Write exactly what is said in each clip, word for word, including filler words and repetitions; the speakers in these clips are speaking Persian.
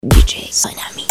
دیجی سانمی.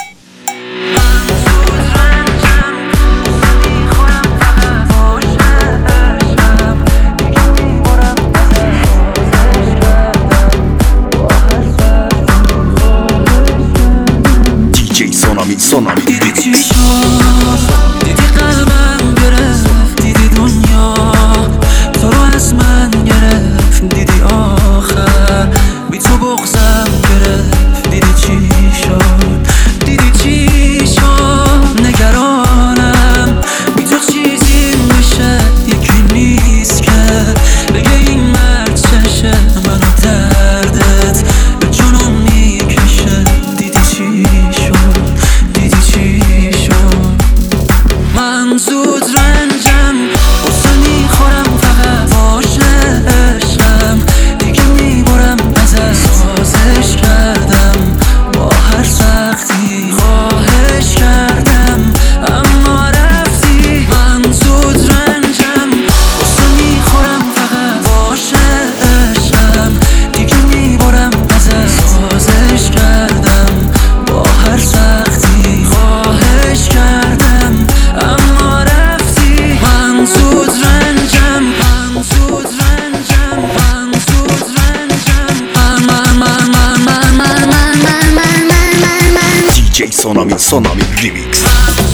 دیجی سانمی سانمی دیدی چی شد؟ دیدی قلبم گرفت، دیدی دنیا تو رو از من گرفت، دیدی آخر بی تو بغضم گرفت، دیدی چی شد؟ دیدی چی شد؟ نگرانم بی تو چیزی میشه، یکی نیست که بگه این مرد چشه، منو دردت به جنون میکشه. دیدی چی شد؟ دیدی چی شد؟ من زود رنجم غصه میخورم، فقط باشه عشقم دیگه میبرم ازت، سازش کردم با هر سختی، خواهش کردم اما رفتی. من زود رنجم غصه میخورم، فقط باشه عشقم دیگه میبرم ازت، سازش کردم با هر سختی، خواهش کردم اما رفتی. من زود رنجم من زود رنجم من زود رنجم من من من من من من من من من من من دیجی سانمی سانمی ریمیکس.